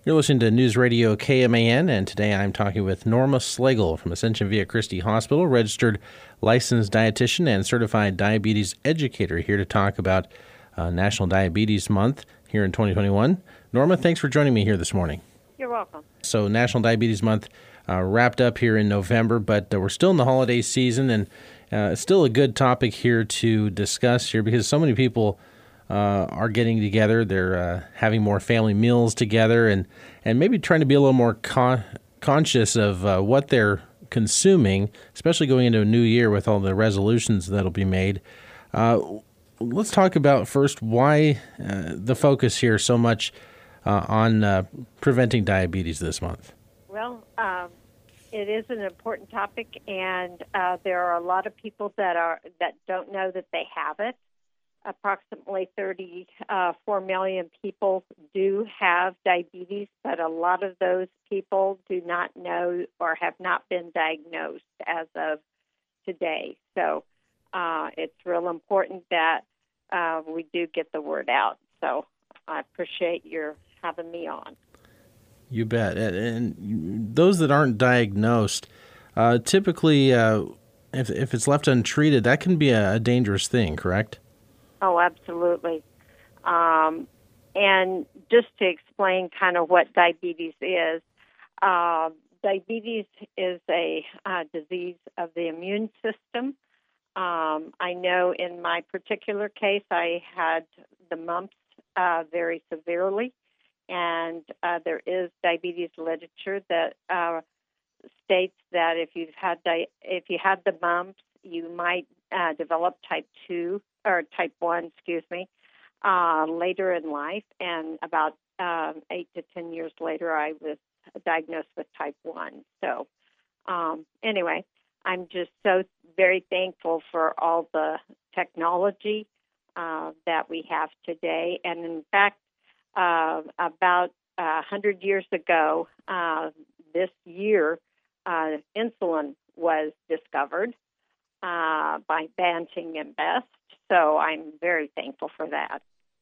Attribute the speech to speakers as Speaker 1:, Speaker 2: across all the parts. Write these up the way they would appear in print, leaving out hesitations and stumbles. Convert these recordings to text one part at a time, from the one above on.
Speaker 1: You're listening to News Radio KMAN, and today I'm talking with Norma Slagle from Ascension Via Christi Hospital, registered licensed dietitian and certified diabetes educator, here to talk about National Diabetes Month here in 2021. Norma, thanks for joining me here this morning.
Speaker 2: You're welcome.
Speaker 1: So National Diabetes Month wrapped up here in November, but we're still in the holiday season, and it's still a good topic here to discuss here because so many people are getting together. They're having more family meals together and maybe trying to be a little more conscious of what they're consuming, especially going into a new year with all the resolutions that'll be made. Let's talk about first why the focus here so much on preventing diabetes this month.
Speaker 2: Well, it is an important topic, and there are a lot of people that don't know that they have it. Approximately 34 million people do have diabetes, but a lot of those people do not know or have not been diagnosed as of today. So it's real important that we do get the word out. So I appreciate your having me on.
Speaker 1: You bet. And those that aren't diagnosed, typically, if it's left untreated, that can be a dangerous thing, correct?
Speaker 2: Oh, absolutely. And just to explain kind of what diabetes is, diabetes is a disease of the immune system. I know in my particular case, I had the mumps very severely, and there is diabetes literature that states that if you had the mumps, you might develop type 2 or type 1, later in life. And about 8 to 10 years later, I was diagnosed with type 1. So anyway, I'm just so very thankful for all the technology that we have today. And in fact, about 100 years ago, this year, insulin was discovered by Banting and Best. So I'm very thankful for that.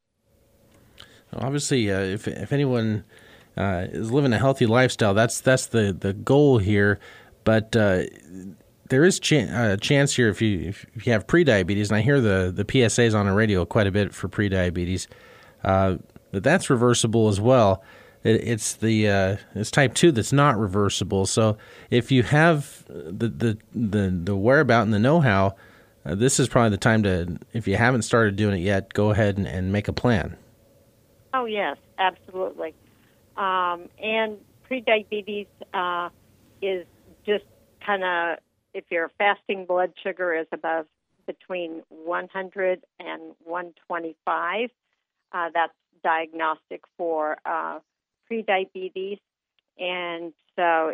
Speaker 1: Obviously, if anyone is living a healthy lifestyle, that's the goal here. But there is a chance here if you have prediabetes, and I hear the PSAs on the radio quite a bit for prediabetes, that's reversible as well. It's type 2 that's not reversible. So if you have the whereabout and the know-how, this is probably the time to, if you haven't started doing it yet, go ahead and make a plan.
Speaker 2: Oh, yes, absolutely. And prediabetes is just kind of, if your fasting blood sugar is above between 100 and 125, that's diagnostic for prediabetes. And so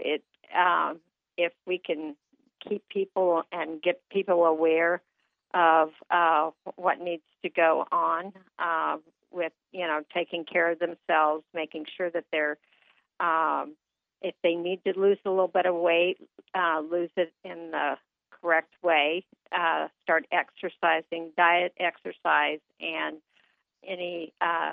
Speaker 2: if we can keep people and get people aware of what needs to go on with, taking care of themselves, making sure that they're, if they need to lose a little bit of weight, lose it in the correct way, start exercising, diet, exercise, and any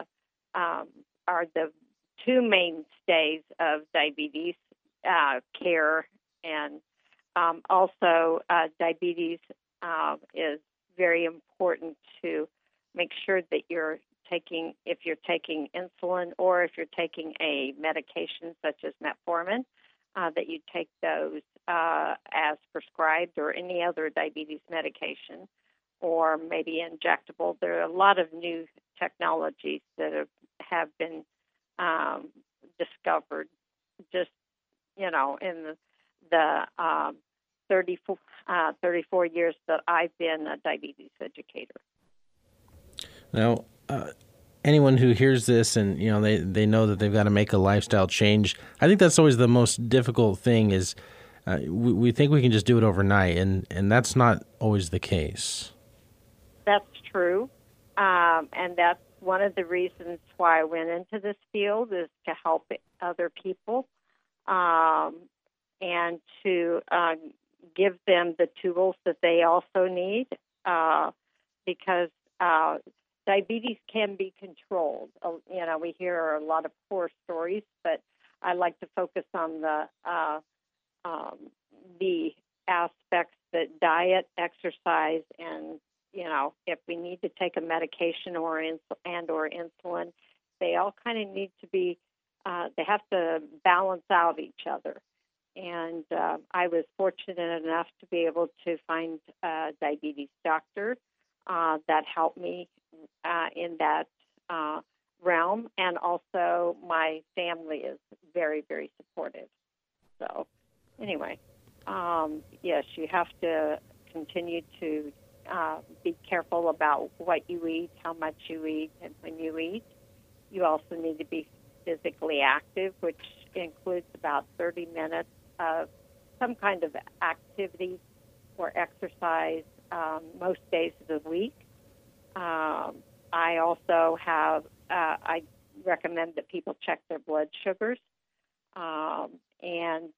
Speaker 2: are the two mainstays of diabetes care. And also diabetes is very important to make sure that if you're taking insulin or if you're taking a medication such as metformin, that you take those as prescribed, or any other diabetes medication, or maybe injectable. There are a lot of new technologies that have been discovered just, in the 34 years that I've been a diabetes educator.
Speaker 1: Now, anyone who hears this and they know that they've got to make a lifestyle change, I think that's always the most difficult thing. Is we think we can just do it overnight, and that's not always the case.
Speaker 2: That's true, and that's one of the reasons why I went into this field, is to help other people and to give them the tools that they also need, because diabetes can be controlled. We hear a lot of horror stories, but I like to focus on the aspects that diet, exercise, and if we need to take a medication or insulin, they all kind of need to be. They have to balance out each other. And I was fortunate enough to be able to find a diabetes doctor that helped me in that realm. And also, my family is very, very supportive. So, anyway, yes, you have to continue to be careful about what you eat, how much you eat, and when you eat. You also need to be physically active, which includes about 30 minutes of some kind of activity or exercise most days of the week. I also have, I recommend that people check their blood sugars and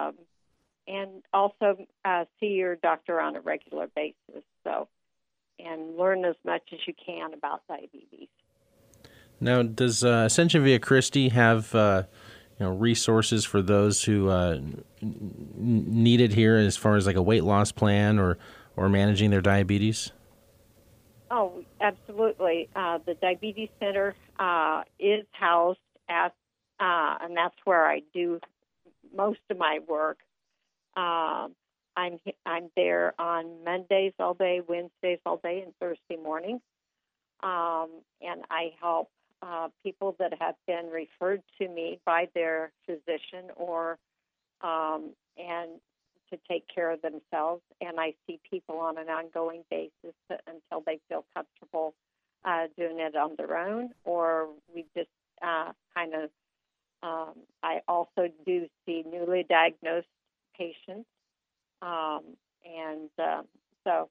Speaker 2: also see your doctor on a regular basis. So, and learn as much as you can about diabetes.
Speaker 1: Now, does Ascension Via Christi have resources for those who need it here, as far as like a weight loss plan or managing their diabetes?
Speaker 2: Oh, absolutely. The Diabetes Center is housed at, and that's where I do most of my work. I'm there on Mondays all day, Wednesdays all day, and Thursday mornings. And I help people that have been referred to me by their physician or and to take care of themselves. And I see people on an ongoing basis until they feel comfortable doing it on their own, or we just kind of. I also do see newly diagnosed patients, so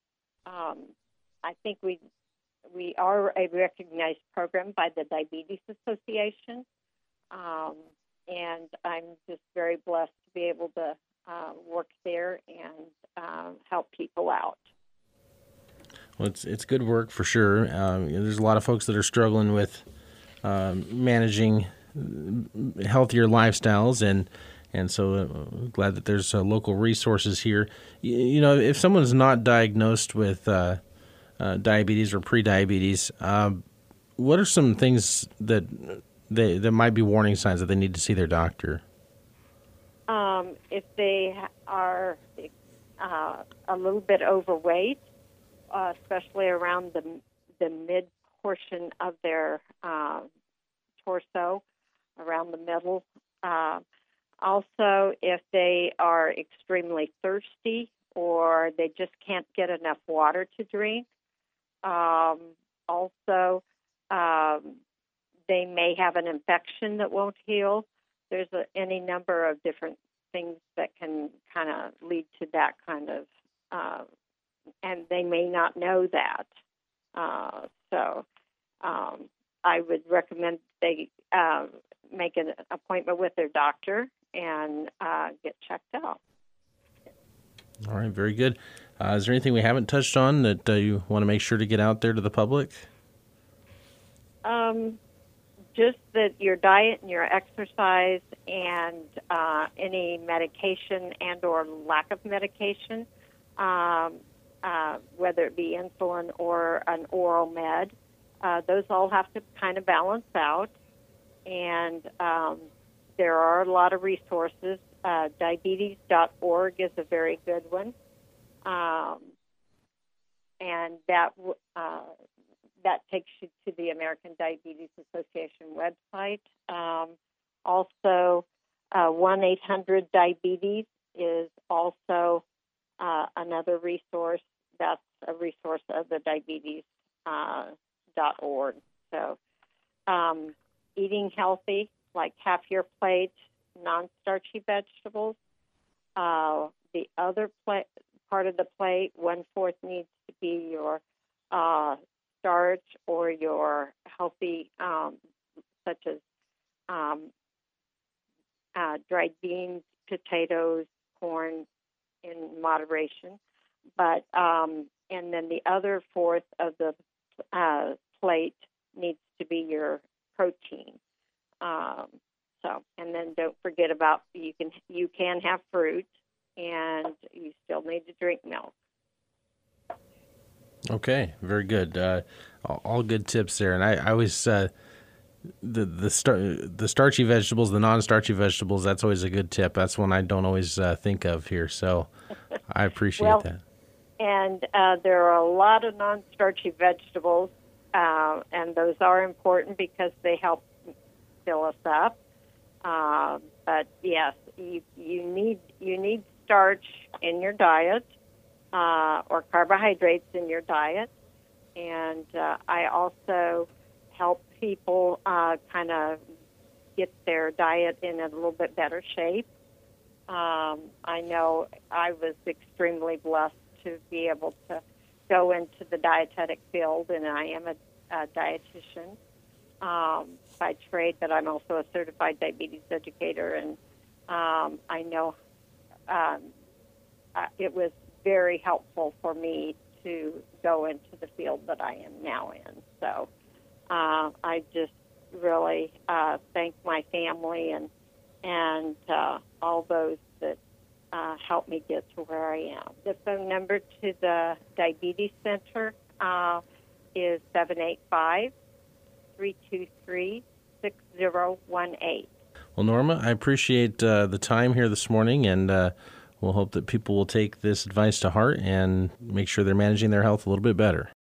Speaker 2: I think we are a recognized program by the Diabetes Association, and I'm just very blessed to be able to work there and help people out.
Speaker 1: Well, it's good work for sure. There's a lot of folks that are struggling with managing healthier lifestyles, and so glad that there's local resources here. If someone's not diagnosed with diabetes or pre-diabetes, what are some things that there might be warning signs that they need to see their doctor?
Speaker 2: If they are a little bit overweight, especially around the mid portion of their torso, around the middle. Also, if they are extremely thirsty or they just can't get enough water to drink. Also, they may have an infection that won't heal. There's any number of different things that can kind of lead to that kind of, and they may not know that. So I would recommend they make an appointment with their doctor and get checked out.
Speaker 1: All right, very good. Is there anything we haven't touched on that you want to make sure to get out there to the public?
Speaker 2: Just that your diet and your exercise and any medication and or lack of medication, whether it be insulin or an oral med, those all have to kind of balance out. And there are a lot of resources. Diabetes.org is a very good one. And that takes you to the American Diabetes Association website. Also, 1-800-DIABETES is also another resource. That's a resource of the diabetes.org. So eating healthy, like half your plate, non-starchy vegetables. The other part of the plate, 1/4 needs to be your starch or your healthy, such as dried beans, potatoes, corn, in moderation. But and then the other 1/4 of the plate needs to be your protein. And then don't forget about you can have fruit, and you still need to drink milk.
Speaker 1: Okay, very good. All good tips there. And I always the starchy vegetables, the non-starchy vegetables. That's always a good tip. That's one I don't always think of here. So I appreciate that.
Speaker 2: And there are a lot of non-starchy vegetables, and those are important because they help fill us up. But yes, you need starch in your diet, or carbohydrates in your diet. And I also help people kind of get their diet in a little bit better shape. I know I was extremely blessed to be able to go into the dietetic field, and I am a dietitian by trade, but I'm also a certified diabetes educator, and I know it was very helpful for me to go into the field that I am now in. So I just really thank my family and all those that helped me get to where I am. The phone number to the Diabetes Center is 785-323-6018.
Speaker 1: Well, Norma, I appreciate the time here this morning, and we'll hope that people will take this advice to heart and make sure they're managing their health a little bit better.